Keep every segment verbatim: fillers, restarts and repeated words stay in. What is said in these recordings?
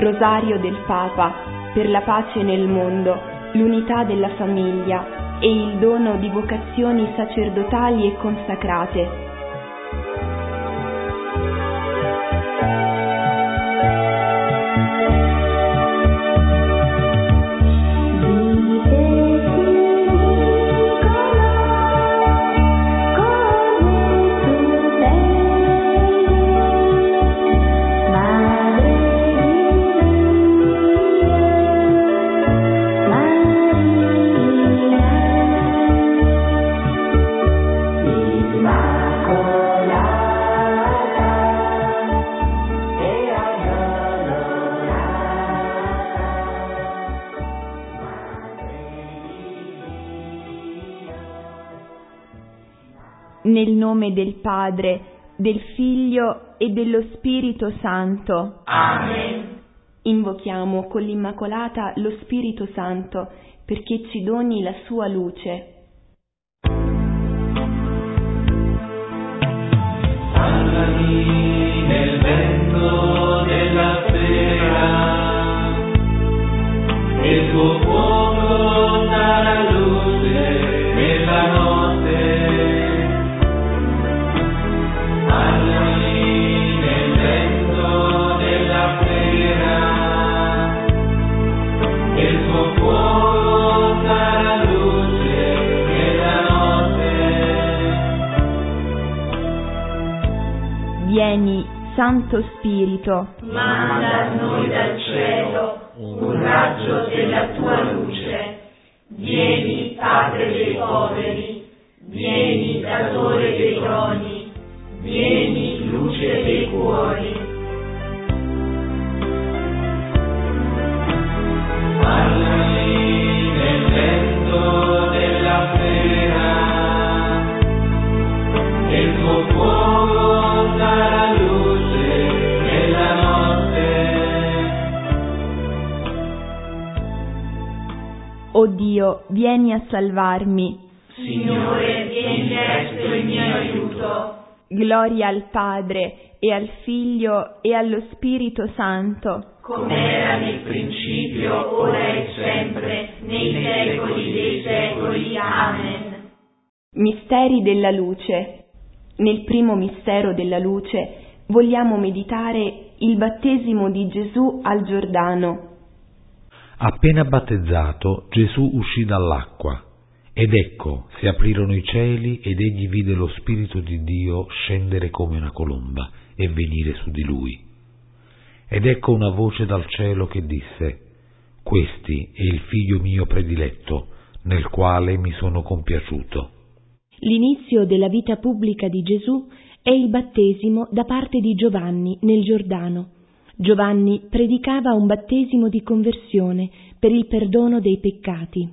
Rosario del Papa, per la pace nel mondo, l'unità della famiglia e il dono di vocazioni sacerdotali e consacrate. Nel nome del Padre, del Figlio e dello Spirito Santo. Amen. Invochiamo con l'Immacolata lo Spirito Santo perché ci doni la sua luce. Parlami nel vento della sera, e il tuo fuoco sarà luce nella notte. Parlami nel vento della sera, e il tuo fuoco sarà luce nella notte. Vieni, Santo Spirito, manda a noi dal cielo un raggio della tua luce. Vieni, Padre dei poveri, vieni, datore dei doni, vieni, luce dei cuori. Parlami nel vento della sera, e il tuo fuoco sarà luce nella notte. O Dio, vieni a salvarmi. Signore, vieni presto in mio aiuto. Gloria al Padre, e al Figlio, e allo Spirito Santo. Come era nel principio, ora e sempre, nei secoli dei secoli. Amen. Misteri della luce. Nel primo mistero della luce vogliamo meditare il battesimo di Gesù al Giordano. Appena battezzato, Gesù uscì dall'acqua, ed ecco, si aprirono i cieli ed egli vide lo Spirito di Dio scendere come una colomba e venire su di lui. Ed ecco una voce dal cielo che disse: «Questi è il Figlio mio prediletto, nel quale mi sono compiaciuto». L'inizio della vita pubblica di Gesù è il battesimo da parte di Giovanni nel Giordano. Giovanni predicava un battesimo di conversione per il perdono dei peccati.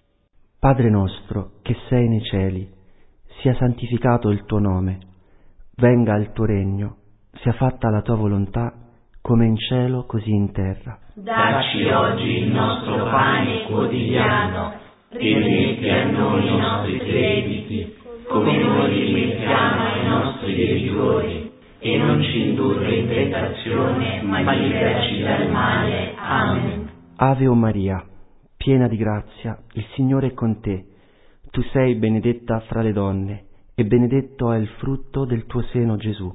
Padre nostro, che sei nei cieli, sia santificato il tuo nome, venga il tuo regno, sia fatta la tua volontà, come in cielo così in terra. Dacci oggi il nostro pane quotidiano, rimetti a noi i nostri crediti, come noi li rimettiamo ai nostri debitori, e non ci indurre in tentazione, ma liberaci dal male. Amen. Ave o Maria, piena di grazia, il Signore è con te. Tu sei benedetta fra le donne, e benedetto è il frutto del tuo seno, Gesù.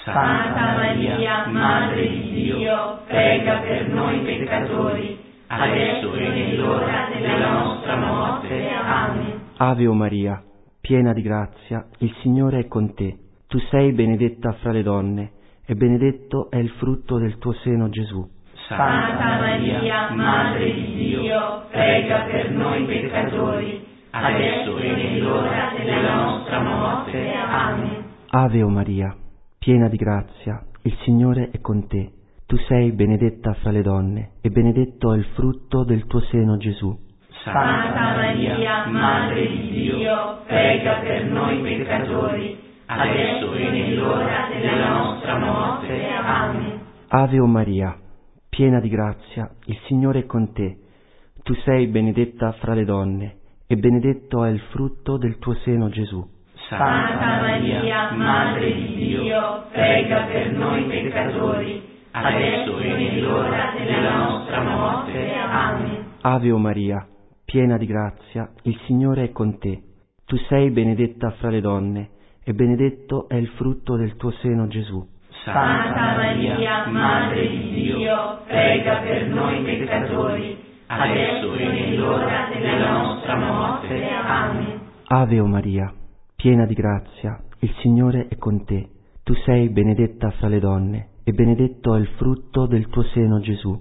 Santa Maria, Madre di Dio, prega per noi peccatori, adesso e nell'ora della nostra morte. Amen. Ave o Maria, piena di grazia, il Signore è con te. Tu sei benedetta fra le donne, e benedetto è il frutto del tuo seno, Gesù. Santa Maria, Madre di Dio, prega per noi peccatori, adesso e nell'ora della nostra morte. Amen. Ave o Maria, piena di grazia, il Signore è con te. Tu sei benedetta fra le donne, e benedetto è il frutto del tuo seno, Gesù. Santa Maria, Madre di Dio, prega per noi peccatori, adesso e nell'ora della nostra morte. Amen. Ave o Maria, piena di grazia, il Signore è con te. Tu sei benedetta fra le donne, e benedetto è il frutto del tuo seno, Gesù. Santa Maria, Madre di Dio, prega per noi peccatori, adesso e nell'ora della nostra morte. Amen. Ave o Maria, piena di grazia, il Signore è con te. Tu sei benedetta fra le donne, e benedetto è il frutto del tuo seno, Gesù. Santa Maria, Madre di Dio, prega per noi peccatori, adesso e nell'ora della nostra morte. Amen. Ave o Maria, piena di grazia, il Signore è con te. Tu sei benedetta fra le donne, e benedetto è il frutto del tuo seno, Gesù.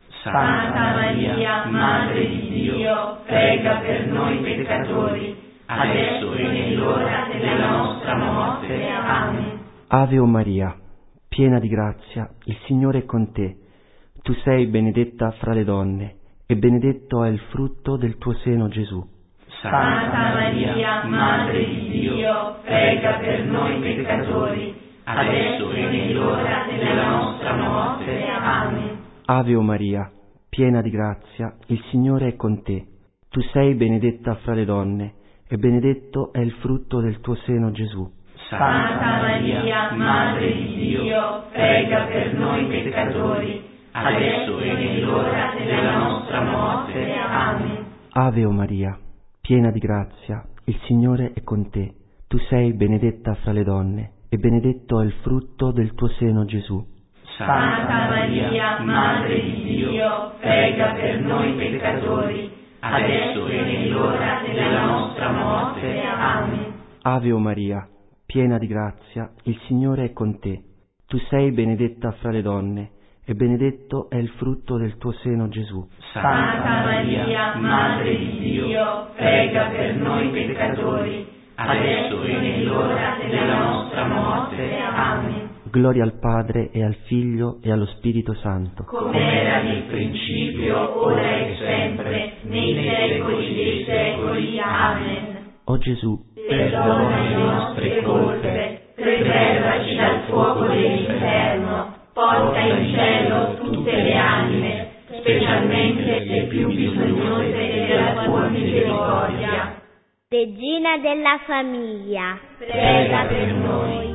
Santa Maria, Madre di Dio, prega per noi peccatori, adesso e nell'ora della nostra morte. Amen. Ave o Maria, piena di grazia, il Signore è con te. Tu sei benedetta fra le donne, e benedetto è il frutto del tuo seno, Gesù. Santa Maria, Madre di Dio, prega per noi peccatori, adesso e nell'ora della nostra morte. Amen. Ave o Maria, piena di grazia, il Signore è con te. Tu sei benedetta fra le donne, e benedetto è il frutto del tuo seno, Gesù. Santa Maria, Madre di Dio, prega per noi peccatori, adesso e nell'ora della nostra morte. Amen. Ave o Maria, piena di grazia, il Signore è con te. Tu sei benedetta fra le donne, e benedetto è il frutto del tuo seno, Gesù. Santa Maria, Madre di Dio, prega per noi peccatori, adesso e nell'ora della nostra morte. Amen. Ave o Maria, piena di grazia, il Signore è con te. Tu sei benedetta fra le donne, e benedetto è il frutto del tuo seno, Gesù. Santa Maria, Madre di Dio, prega per noi peccatori, adesso e nell'ora della nostra morte. Amen. Gloria al Padre e al Figlio e allo Spirito Santo. Come era nel principio, ora e sempre, nei secoli dei secoli. Amen. O Gesù, perdona le nostre colpe, preservaci dal fuoco dell'inferno, porta in cielo tutte le anime, specialmente le più bisognose della tua misericordia. Regina della famiglia, prega per noi.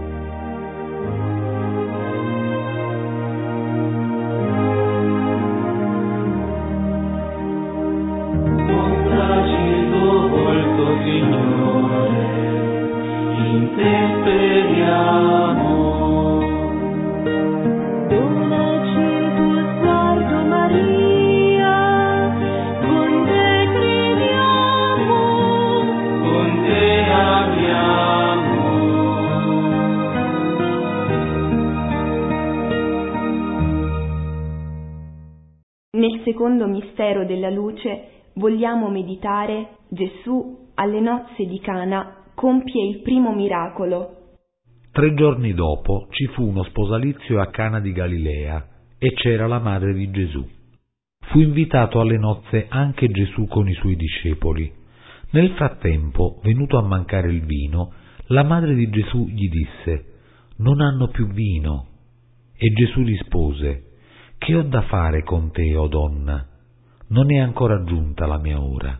Nel secondo mistero della luce vogliamo meditare Gesù alle nozze di Cana compie il primo miracolo. Tre giorni dopo ci fu uno sposalizio a Cana di Galilea e c'era la madre di Gesù. Fu invitato alle nozze anche Gesù con i suoi discepoli. Nel frattempo, venuto a mancare il vino, la madre di Gesù gli disse: «Non hanno più vino». E Gesù rispose: «Che ho da fare con te, o donna? Non è ancora giunta la mia ora».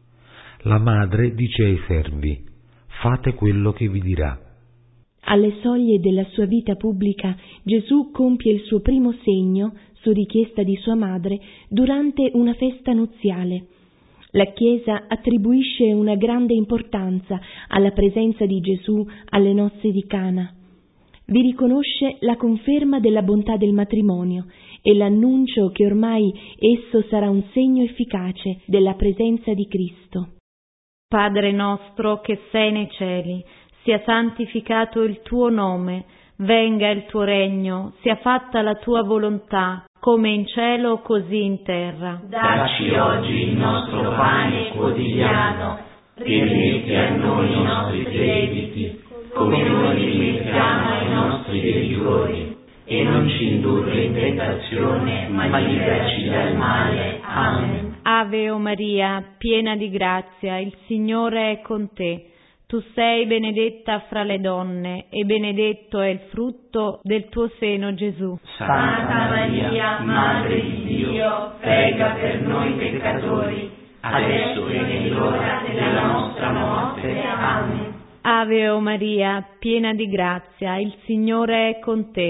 La madre dice ai servi: «Fate quello che vi dirà». Alle soglie della sua vita pubblica, Gesù compie il suo primo segno, su richiesta di sua madre, durante una festa nuziale. La Chiesa attribuisce una grande importanza alla presenza di Gesù alle nozze di Cana. Vi riconosce la conferma della bontà del matrimonio e l'annuncio che ormai esso sarà un segno efficace della presenza di Cristo. Padre nostro che sei nei cieli, sia santificato il tuo nome, venga il tuo regno, sia fatta la tua volontà, come in cielo così in terra. Dacci oggi il nostro pane quotidiano, rimetti a noi i nostri debiti, come noi rimettiamo ai nostri debitori, e non ci indurre in tentazione, ma liberaci dal male. Amen. Ave o Maria, piena di grazia, il Signore è con te. Tu sei benedetta fra le donne, e benedetto è il frutto del tuo seno, Gesù. Santa Maria, Madre di Dio, prega per noi peccatori, adesso e nell'ora della nostra morte. Amen. Ave o Maria, piena di grazia, il Signore è con te.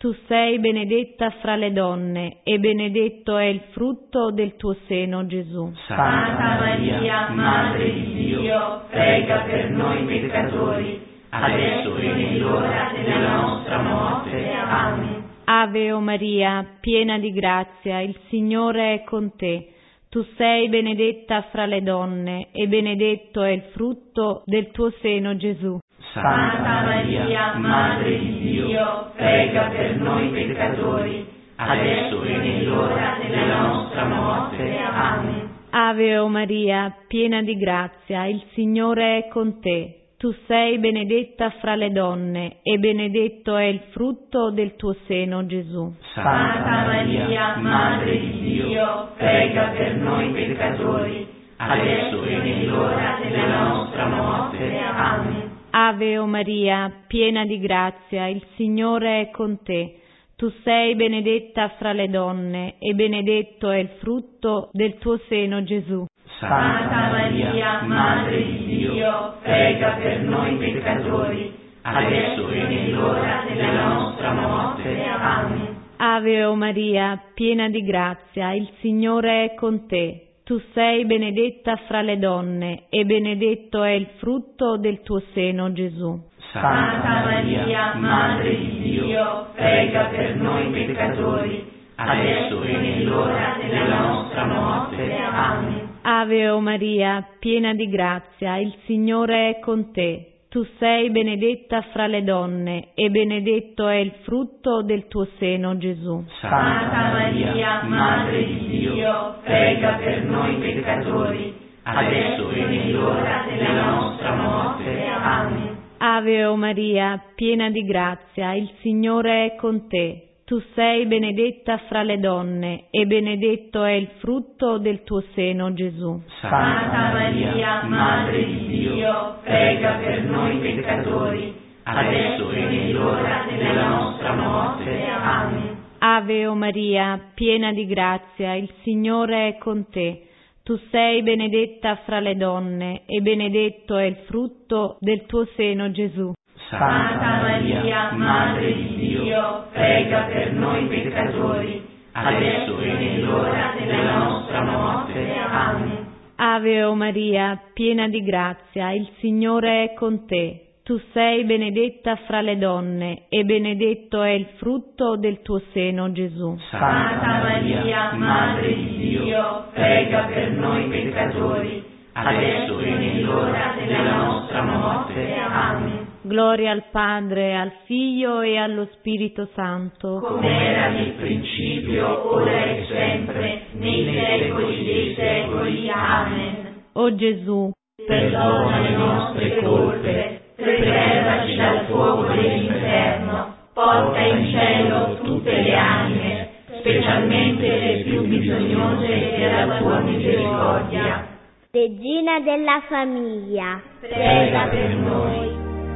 tu sei benedetta fra le donne, e benedetto è il frutto del tuo seno, Gesù. Santa Maria, Madre di Dio, prega per noi peccatori, adesso e nell'ora della nostra morte. Amen. Ave o Maria, piena di grazia, il Signore è con te. Tu sei benedetta fra le donne, e benedetto è il frutto del tuo seno, Gesù. Santa Maria, Madre di Dio, prega per noi peccatori, adesso e nell'ora della nostra morte. Amen. Ave o Maria, piena di grazia, il Signore è con te. Tu sei benedetta fra le donne, e benedetto è il frutto del tuo seno, Gesù. Santa Maria, Madre di Dio, prega per noi peccatori, adesso e nell'ora della nostra morte. Amen. Ave o Maria, piena di grazia, il Signore è con te. Tu sei benedetta fra le donne, e benedetto è il frutto del tuo seno, Gesù. Santa Maria, Madre di Dio, prega per noi peccatori, adesso e nell'ora della nostra morte. Amen. Ave o Maria, piena di grazia, il Signore è con te. Tu sei benedetta fra le donne, e benedetto è il frutto del tuo seno, Gesù. Santa Maria, Madre di Dio, prega per noi peccatori, adesso e nell'ora della nostra morte. Amen. Ave o Maria, piena di grazia, il Signore è con te. Tu sei benedetta fra le donne, e benedetto è il frutto del tuo seno, Gesù. Santa Maria, Madre di Dio, prega per noi peccatori, adesso e nell'ora della nostra morte. Amen. Ave o Maria, piena di grazia, il Signore è con te. Tu sei benedetta fra le donne, e benedetto è il frutto del tuo seno, Gesù. Santa Maria, Madre di Dio, prega per noi peccatori, adesso e nell'ora della nostra morte. Amen. Ave o Maria, piena di grazia, il Signore è con te. Tu sei benedetta fra le donne, e benedetto è il frutto del tuo seno, Gesù. Santa Maria, Madre di Dio, prega per noi peccatori, adesso e nell'ora della nostra morte. Amen. Ave o Maria, piena di grazia, il Signore è con te. Tu sei benedetta fra le donne, e benedetto è il frutto del tuo seno, Gesù. Santa Maria, Madre di Dio, prega per noi peccatori, adesso e nell'ora della nostra morte. Amen. Gloria al Padre, al Figlio e allo Spirito Santo, come era nel principio, ora e sempre, nei secoli dei secoli. Amen. O Gesù, perdona le nostre colpe, preservaci dal fuoco dell'inferno, porta in cielo tutte le anime, specialmente le più bisognose della tua misericordia. Regina della famiglia, prega per noi.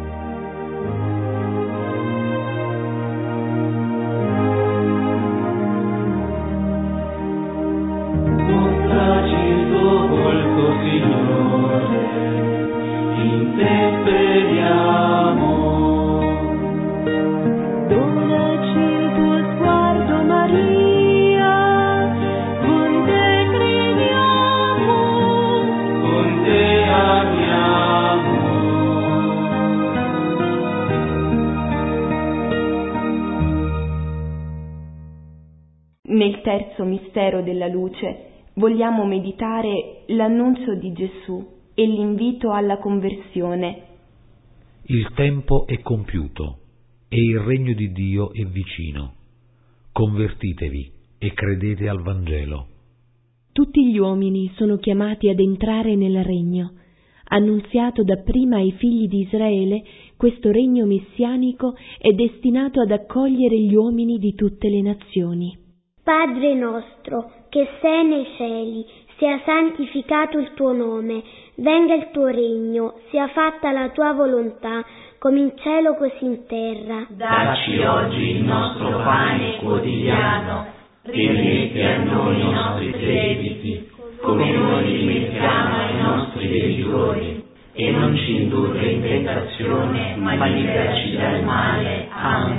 Nel terzo mistero della luce vogliamo meditare l'annuncio di Gesù e l'invito alla conversione. Il tempo è compiuto e il regno di Dio è vicino. Convertitevi e credete al Vangelo. Tutti gli uomini sono chiamati ad entrare nel regno. Annunziato dapprima ai figli di Israele, questo regno messianico è destinato ad accogliere gli uomini di tutte le nazioni. Padre nostro, che sei nei cieli, sia santificato il tuo nome, venga il tuo regno, sia fatta la tua volontà, come in cielo così in terra. Dacci oggi il nostro pane quotidiano, rimetti a noi i nostri debiti, come noi rimettiamo ai nostri debitori, e non ci indurre in tentazione, ma liberaci dal male. Amen.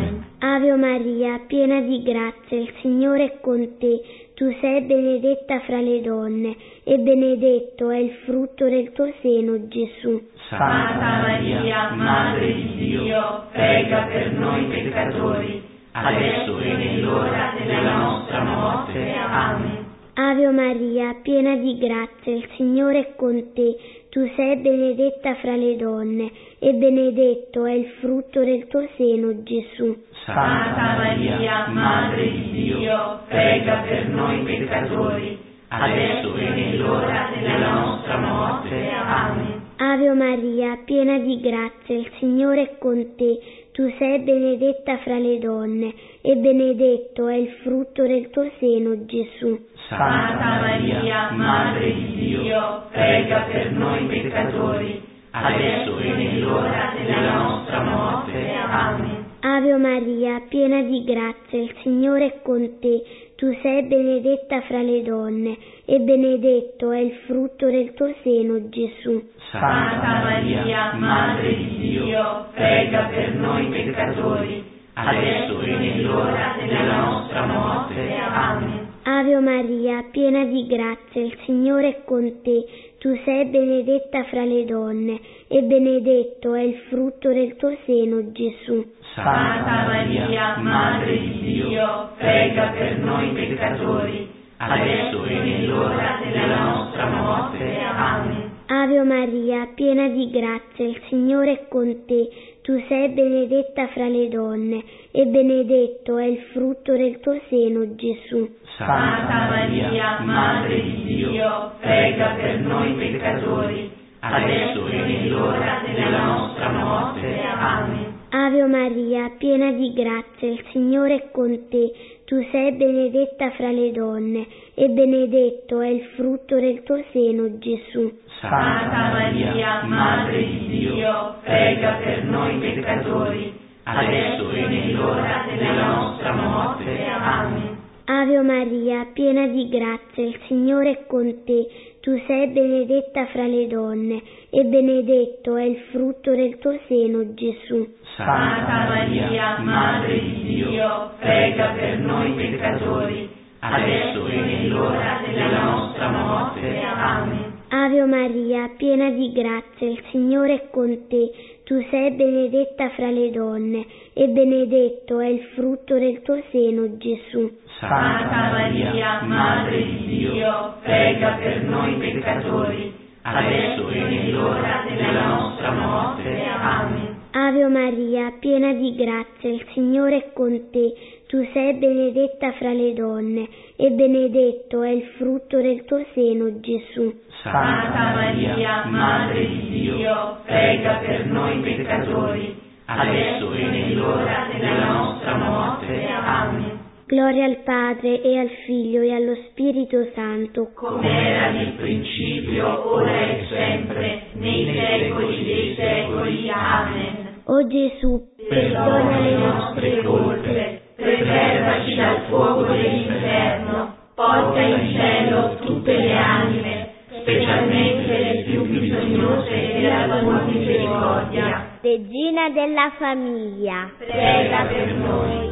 Ave Maria, piena di grazia, il Signore è con te. Tu sei benedetta fra le donne, e benedetto è il frutto del tuo seno, Gesù. Santa Maria, Madre di Dio, prega per noi peccatori, adesso e nell'ora della nostra morte. Amen. Ave Maria, piena di grazia, il Signore è con te. Tu sei benedetta fra le donne, e benedetto è il frutto del tuo seno, Gesù. Santa Maria, Madre di Dio, prega per noi peccatori, adesso e nell'ora della nostra morte. Amen. Ave Maria, piena di grazia, il Signore è con te. Tu sei benedetta fra le donne, e benedetto è il frutto del tuo seno, Gesù. Santa Maria, Madre di Dio, prega per noi peccatori, adesso e nell'ora della nostra morte. Amen. Ave Maria, piena di grazia, il Signore è con te. Tu sei benedetta fra le donne, e benedetto è il frutto del tuo seno, Gesù. Santa Maria, Madre di Dio, prega per noi peccatori, adesso e nell'ora della nostra morte. Amen. Ave Maria, piena di grazia, il Signore è con te. Tu sei benedetta fra le donne, e benedetto è il frutto del tuo seno, Gesù. Santa Maria, Madre di Dio, prega per noi peccatori, adesso e nell'ora della nostra morte. Amen. Ave Maria, piena di grazia, il Signore è con te. Tu sei benedetta fra le donne, e benedetto è il frutto del tuo seno, Gesù. Santa Maria, Madre di Dio, prega per noi peccatori, adesso e nell'ora della nostra morte. Amen. Ave Maria, piena di grazia, il Signore è con te. Tu sei benedetta fra le donne, e benedetto è il frutto del tuo seno, Gesù. Santa Maria, Madre di Dio, prega per noi peccatori, adesso e nell'ora della nostra morte. Amen. Ave Maria, piena di grazia, il Signore è con te. Tu sei benedetta fra le donne, e benedetto è il frutto del tuo seno, Gesù. Santa Maria, Madre di Dio, prega per noi peccatori, adesso e nell'ora della nostra morte. Amen. Ave Maria, piena di grazia, il Signore è con te. Tu sei benedetta fra le donne, e benedetto è il frutto del tuo seno, Gesù. Santa Maria, Madre di Dio, prega per noi peccatori, adesso e nell'ora della nostra morte. Amen. Ave Maria, piena di grazia, il Signore è con te. Tu sei benedetta fra le donne, e benedetto è il frutto del tuo seno, Gesù. Santa Maria, Madre di Dio, prega per noi peccatori, adesso e nell'ora della nostra morte. Amen. Gloria al Padre, e al Figlio, e allo Spirito Santo, come era nel principio, ora e sempre, nei secoli dei secoli. Amen. O Gesù, perdona le nostre colpe, preservaci dal fuoco dell'inferno, porta in cielo tutte le anime, specialmente le più bisognose della tua misericordia. Regina della famiglia, prega per noi.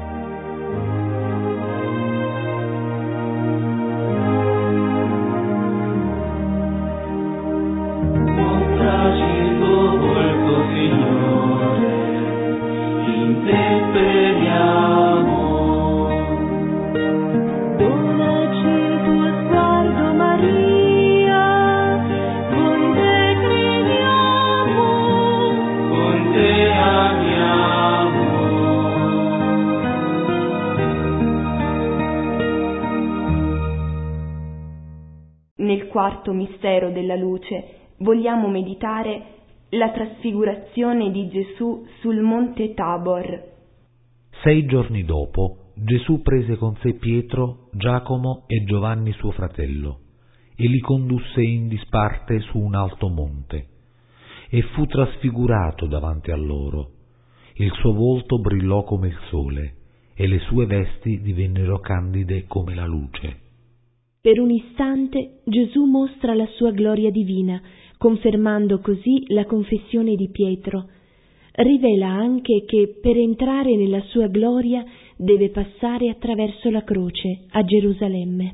Nel quarto mistero della luce vogliamo meditare la trasfigurazione di Gesù sul monte Tabor. Sei giorni dopo Gesù prese con sé Pietro, Giacomo e Giovanni suo fratello e li condusse in disparte su un alto monte e fu trasfigurato davanti a loro. Il suo volto brillò come il sole e le sue vesti divennero candide come la luce. Per un istante Gesù mostra la sua gloria divina, confermando così la confessione di Pietro. rivela anche che per entrare nella sua gloria deve passare attraverso la croce a Gerusalemme.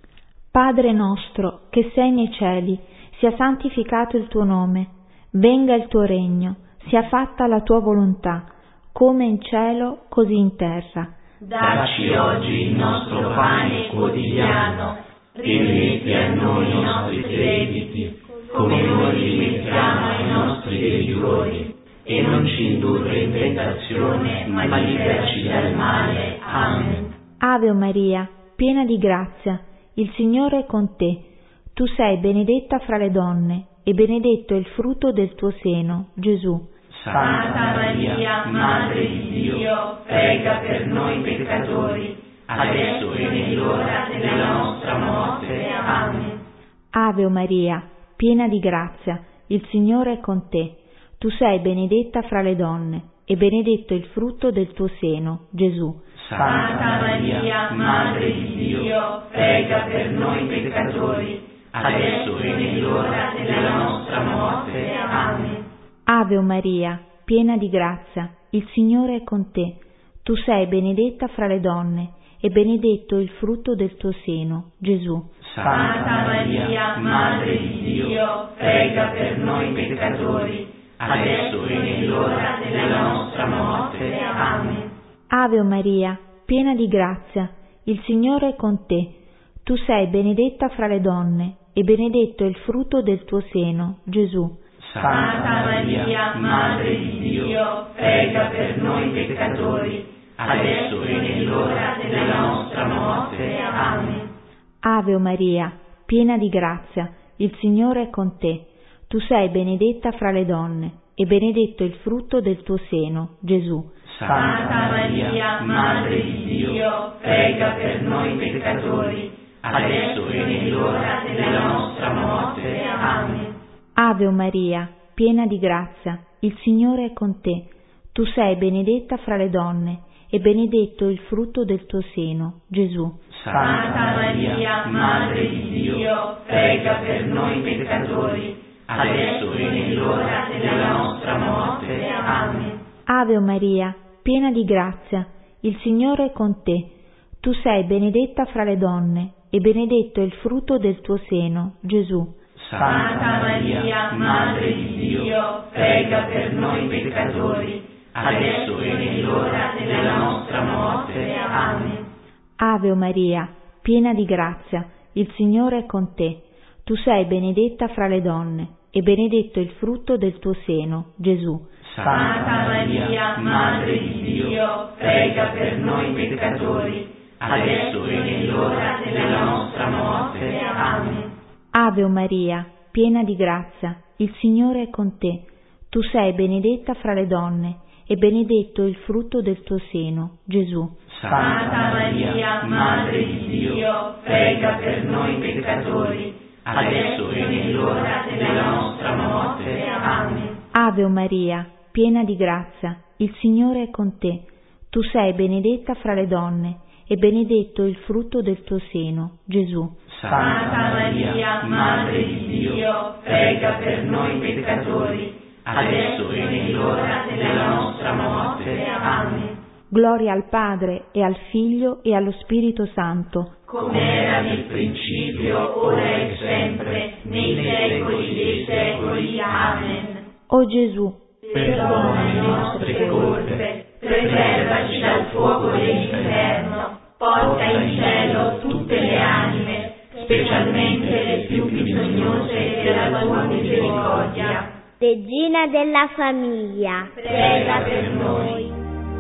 Padre nostro, che sei nei cieli, sia santificato il tuo nome, venga il tuo regno, sia fatta la tua volontà, come in cielo, così in terra. Dacci oggi il nostro pane quotidiano, rimetti a noi i nostri crediti, come noi rimettiamo ai nostri debitori, e non ci indurre in tentazione, ma liberaci dal male. Amen. Ave Maria, piena di grazia, il Signore è con te. Tu sei benedetta fra le donne, e benedetto è il frutto del tuo seno, Gesù. Santa Maria, Madre di Dio, prega per noi peccatori, adesso e nell'ora della nostra morte. Amen. Ave Maria, piena di grazia, il Signore è con te. Tu sei benedetta fra le donne, e benedetto è il frutto del tuo seno, Gesù. Santa Maria, Madre di Dio, prega per noi peccatori, adesso e nell'ora della nostra morte. Amen. Ave Maria, piena di grazia, il Signore è con te. Tu sei benedetta fra le donne, e benedetto è il frutto del tuo seno, Gesù. Santa Maria, Madre di Dio, prega per noi peccatori, adesso e nell'ora della nostra morte. Amen. Ave Maria, piena di grazia, il Signore è con te. Tu sei benedetta fra le donne, e benedetto è il frutto del tuo seno, Gesù. Santa Maria, Madre di Dio, prega per noi peccatori, adesso e nell'ora della nostra morte. Amen. Ave Maria, piena di grazia, il Signore è con te. Tu sei benedetta fra le donne, e benedetto è il frutto del tuo seno, Gesù. Santa Maria, Madre di Dio, prega per noi peccatori, adesso e nell'ora della nostra morte. Amen. Ave Maria, piena di grazia, il Signore è con te. Tu sei benedetta fra le donne, e benedetto è il frutto del tuo seno, Gesù. Santa Maria, Madre di Dio, prega per noi peccatori, adesso e nell'ora della nostra morte. Amen. Ave Maria, piena di grazia, il Signore è con te. Tu sei benedetta fra le donne, e benedetto è il frutto del tuo seno, Gesù. Santa Maria, Madre di Dio, prega per noi peccatori, adesso e nell'ora della nostra morte. Amen. Ave Maria, piena di grazia, il Signore è con te. Tu sei benedetta fra le donne, e benedetto è il frutto del tuo seno, Gesù. Santa Maria, Madre di Dio, prega per noi peccatori, adesso e nell'ora della nostra morte. Amen. Ave Maria, piena di grazia, il Signore è con te. Tu sei benedetta fra le donne, e benedetto è il frutto del tuo seno, Gesù. Santa Maria, Madre di Dio, prega per noi peccatori, adesso e nell'ora della nostra morte. Amen. Ave Maria, piena di grazia, il Signore è con te. Tu sei benedetta fra le donne, e benedetto è il frutto del tuo seno, Gesù. Santa Maria, Madre di Dio, prega per noi peccatori, adesso e nell'ora della nostra morte. Amen. Gloria al Padre, e al Figlio, e allo Spirito Santo, come era nel principio, ora e sempre, nei secoli dei secoli. Amen. O Gesù, perdona le nostre colpe, preservaci dal fuoco dell'inferno, porta in cielo tutte le anime, specialmente le più bisognose della tua misericordia. Regina della famiglia, prega per noi.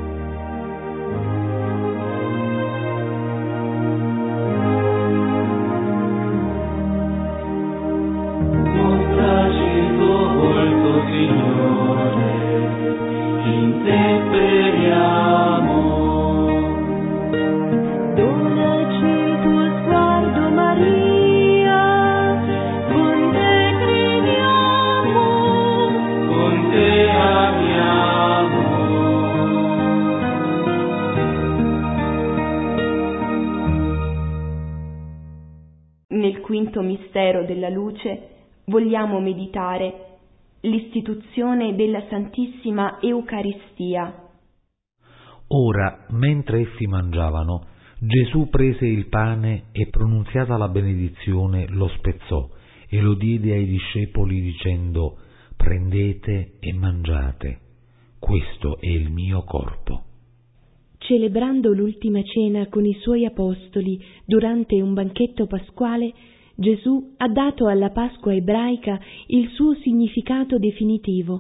Mostraci il tuo volto, Signore, in te speriamo. Donaci il tuo sguardo, Maria, con te crediamo, con te amiamo. Nel quinto mistero della luce vogliamo meditare l'istituzione della Santissima Eucaristia. Ora, mentre essi mangiavano, Gesù prese il pane e, pronunziata la benedizione, lo spezzò e lo diede ai discepoli dicendo: «Prendete e mangiate, questo è il mio corpo». Celebrando l'ultima cena con i suoi apostoli durante un banchetto pasquale, Gesù ha dato alla Pasqua ebraica il suo significato definitivo.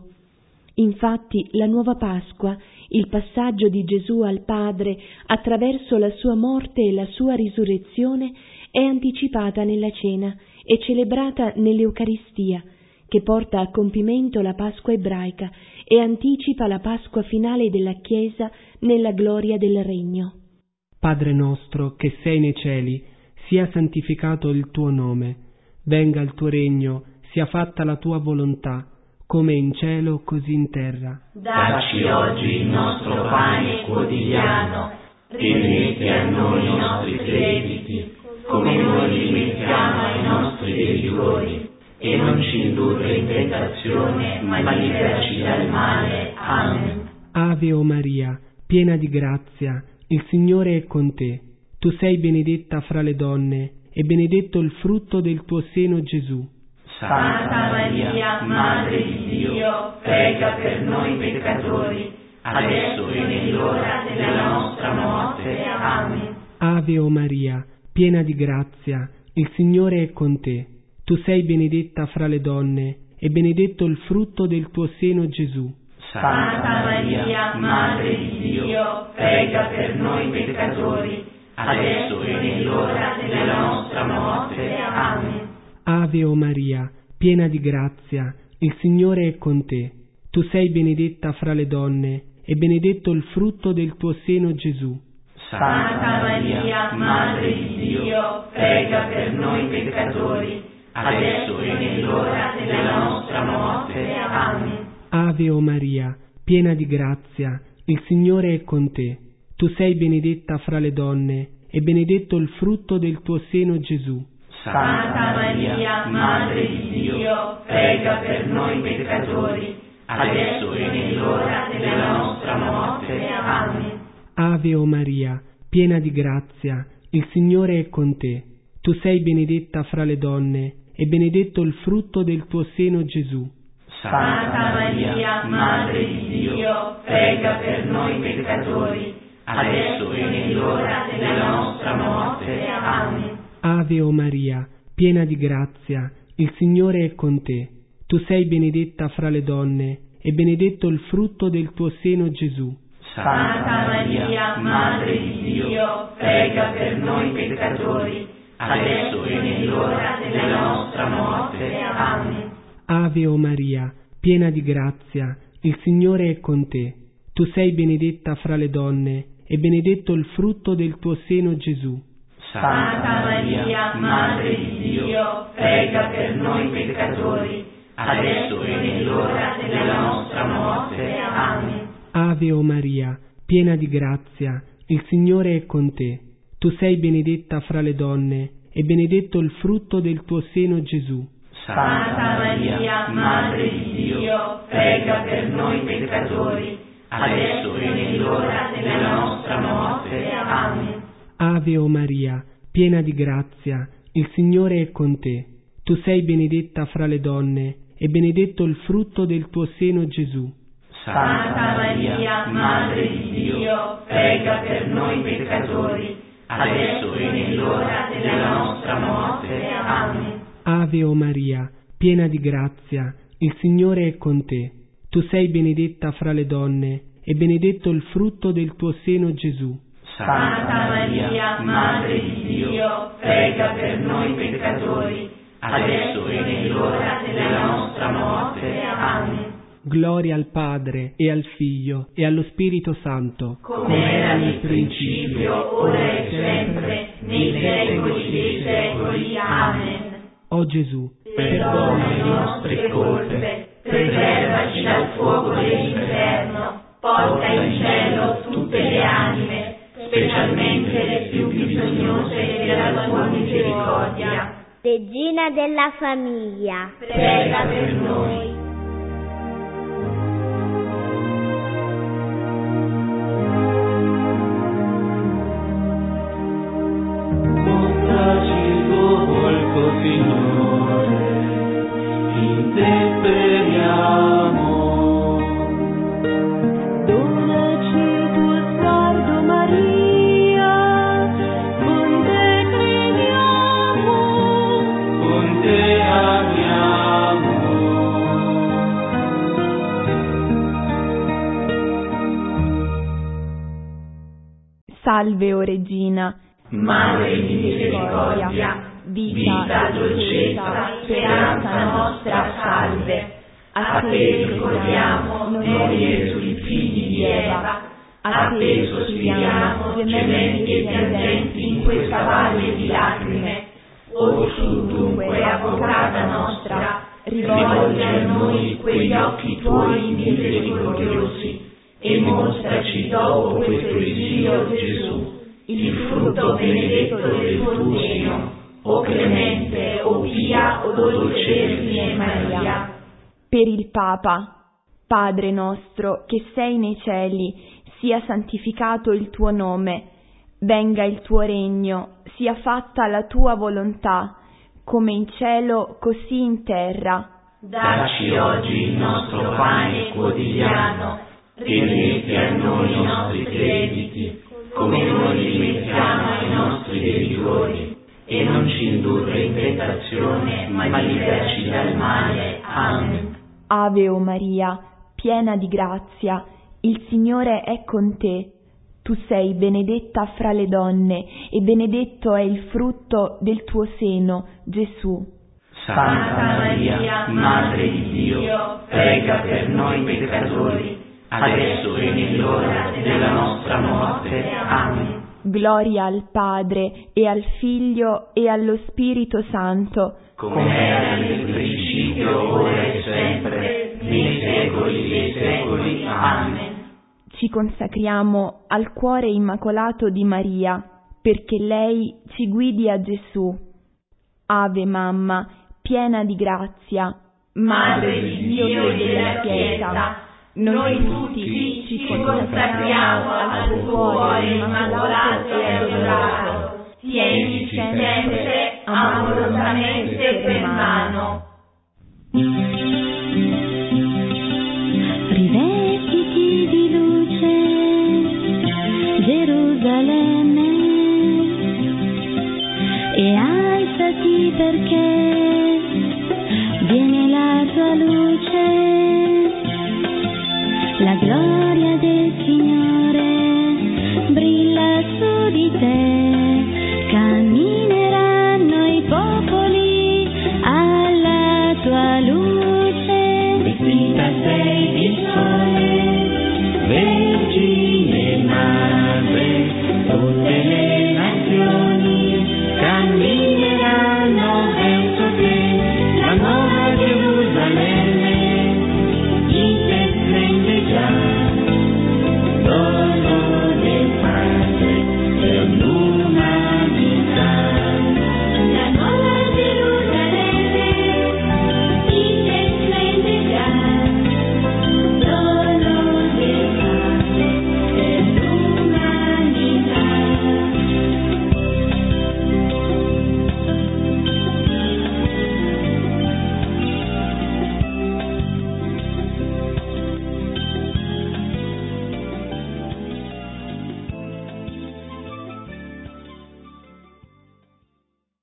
Infatti, la nuova Pasqua, il passaggio di Gesù al Padre attraverso la sua morte e la sua risurrezione, è anticipata nella cena e celebrata nell'Eucaristia, che porta a compimento la Pasqua ebraica e anticipa la Pasqua finale della Chiesa nella gloria del Regno. Padre nostro che sei nei cieli, sia santificato il tuo nome, venga il tuo regno, sia fatta la tua volontà, come in cielo così in terra. Dacci oggi il nostro pane quotidiano, rimetti a noi i nostri crediti, come noi li rimettiamo ai nostri debitori, e non ci indurre in tentazione, ma liberaci dal male. Amen. Ave o Maria, piena di grazia, il Signore è con te. Tu sei benedetta fra le donne, e benedetto il frutto del tuo seno, Gesù. Santa Maria, Madre di Dio, prega per noi peccatori, adesso e nell'ora della nostra morte. Amen. Ave o Maria, piena di grazia, il Signore è con te. Tu sei benedetta fra le donne, e benedetto il frutto del tuo seno, Gesù. Santa Maria, Madre di Dio, prega per noi peccatori, adesso e nell'ora della nostra morte. Amen. Ave o Maria, piena di grazia, il Signore è con te. Tu sei benedetta fra le donne, e benedetto il frutto del tuo seno, Gesù. Santa Maria, Madre di Dio, prega per noi peccatori, adesso e nell'ora della nostra morte. Amen. Ave o Maria, piena di grazia, il Signore è con te. Tu sei benedetta fra le donne, e benedetto il frutto del tuo seno, Gesù. Santa Maria, Madre di Dio, prega per noi peccatori, adesso e nell'ora della nostra morte. Amen. Ave o Maria, piena di grazia, il Signore è con te. Tu sei benedetta fra le donne, e benedetto il frutto del tuo seno, Gesù. Santa Maria, Madre di Dio, prega per noi peccatori, adesso e nell'ora della nostra morte. Amen. Ave o Maria, piena di grazia, il Signore è con te. Tu sei benedetta fra le donne, e benedetto il frutto del tuo seno, Gesù. Santa Maria, Madre di Dio, prega per noi peccatori, adesso e nell'ora della nostra morte. Amen. Ave o Maria, piena di grazia, il Signore è con te. Tu sei benedetta fra le donne, e benedetto il frutto del tuo seno, Gesù. Santa Maria, Madre di Dio, prega per noi peccatori, adesso e nell'ora della nostra morte. Amen. Ave o Maria, piena di grazia, il Signore è con te. Tu sei benedetta fra le donne, e benedetto il frutto del tuo seno, Gesù. Santa Maria, Madre di Dio, prega per noi peccatori, adesso e nell'ora della nostra morte. Amen. Ave o Maria, piena di grazia, il Signore è con te. Tu sei benedetta fra le donne, e benedetto il frutto del tuo seno, Gesù. Santa Maria, Madre di Dio, prega per noi peccatori, adesso e nell'ora della nostra morte. Amen. Ave o Maria, piena di grazia, il Signore è con te. Tu sei benedetta fra le donne, e benedetto il frutto del tuo seno, Gesù. Santa Maria, Madre di Dio, prega per noi peccatori, adesso e nell'ora della nostra morte. Amen. Gloria al Padre, e al Figlio, e allo Spirito Santo, come era nel principio, ora e sempre, nei secoli dei secoli. Amen. O Gesù, perdona le nostre colpe, preservaci dal fuoco dell'inferno, porta in cielo tutte le anime, specialmente le più bisognose della tua misericordia. Regina della famiglia, prega per noi. Salve, o Regina, Madre di misericordia, vita, dolcezza, speranza nostra, salve. A te ricordiamo noi Gesù, figli di Eva, a te sospiriamo, gementi e piangenti in questa valle di lacrime. O tu dunque, avvocata nostra, rivolgi a noi quegli occhi tuoi misericordiosi e mostraci dopo questo esilio Gesù, il frutto benedetto del tuo seno, o clemente, o pia, o dolce Vergine Maria. Per il Papa. Padre nostro, che sei nei cieli, sia santificato il tuo nome, venga il tuo regno, sia fatta la tua volontà, come in cielo così in terra. Dacci oggi il nostro pane quotidiano, rimetti a noi i nostri crediti, come noi li rimettiamo ai nostri debitori, e non ci indurre in tentazione, ma liberaci dal male. Amen. Ave o Maria, piena di grazia, il Signore è con te. Tu sei benedetta fra le donne, e benedetto è il frutto del tuo seno, Gesù. Santa Maria, Madre di Dio, prega per noi peccatori, adesso e nell'ora della nostra morte. Amen. Gloria al Padre, e al Figlio, e allo Spirito Santo, come era nel principio, ora e sempre, nei secoli dei secoli. Amen. Ci consacriamo al cuore immacolato di Maria, perché lei ci guidi a Gesù. Ave Mamma, piena di grazia, Madre di Dio e della Chiesa, noi tutti ci consacriamo al tuo cuore immacolato e adorato. Tienici sempre amorosamente per mano. Rivestiti di luce, Gerusalemme, e alzati perché